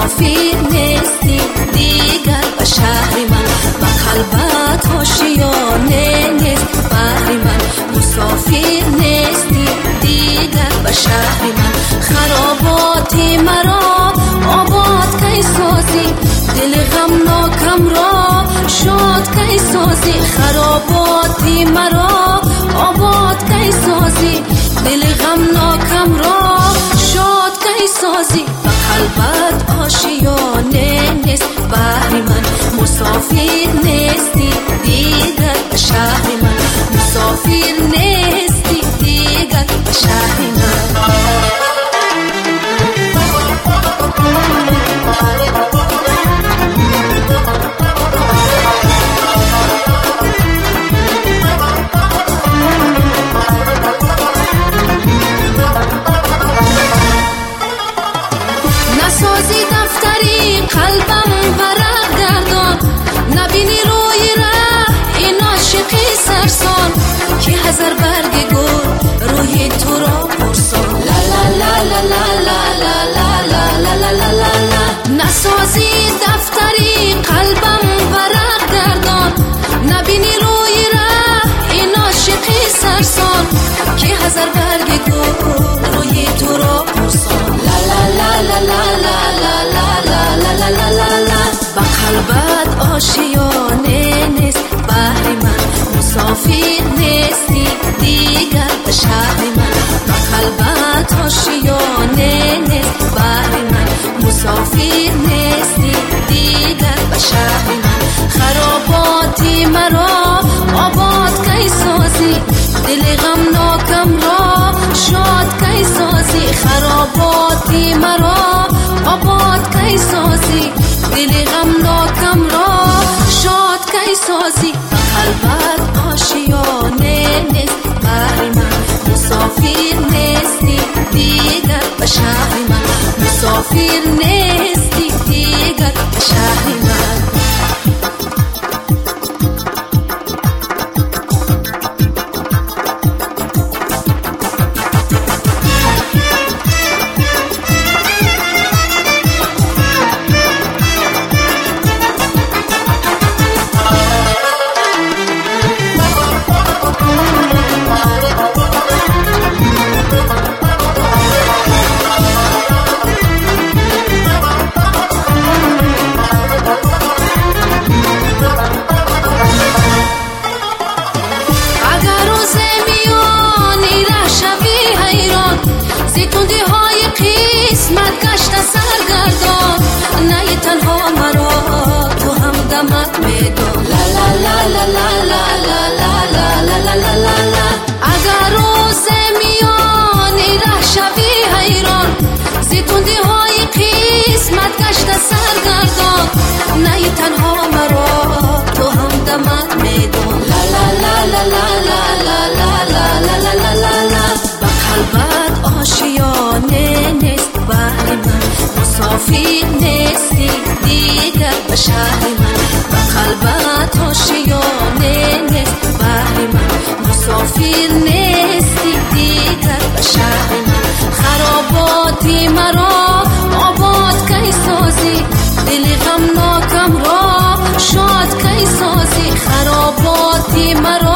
مسافر نیستی دیگر به شهر من، با قلبت آشیانه نیست بهر من. مسافر نیستی دیگر به شهر من، خراباتی مرا آباد کی سازی، دل غمناکم را شاد کی سازی. خراباتی مرا آباد کی سازی، دل غمناکم را شاد کی سازی. با قلبت آشیانه نیست بهر من، مسافر نیستی دیگر به شهر من. مسافر نیستی دیگر به شهر من. نسازی دفتری قلبم ورق گردان، نبینی روی ره این عاشقی سرسان، که هزار برگ گل روی تو را پرسان. لا لا لا لا لا لا لا لا لا لا لا لا. نسازی دفتری قلبم ورق گردان، نبینی روی ره این عاشقی سرسان، که هزار برگ گل روی تو را پرسان. لا لا لا لا لا لا لا لا لا لا لا. با قلبت آشیانه نیست بهر من، مسافر نیستی دیگر به شهر من. با قلبت آشیانه نیست بهر من، مسافر نیستی دیگر به شهر من. خراباتی مرا آباد کی سازی، دل غمناکم را شاد کی سازی. خراباتی مرا آباد کی سازی، دل غمناکم را شاد کی سازی. با قلبت آشیانه نیست بهر من، مسافر نیستی دیگر به شهر من. مسافر نیستی دیگر به شهر من. تندی های قسمت گشت سرگردان، نه تنها مرا تو هم دمت میدان. لا لا لا لا لا لا لا لا لا لا لا لا. اگر روز میانی ره شوی حیران، تندی های قسمت گشت سرگردان، نه تنها مرا تو هم دمت میدان. لا لا لا لا لا لا لا لا لا لا لا. با قلبت آشیانه نیست بهر من، مسافر نیستی دیگر به شهر من. با قلبت آشیانه نیست بهر من، مسافر نیستی دیگر به شهر من. خراباتی مرا آباد کی سازی، دل غمناکم را شاد کی سازی. خراباتی مرا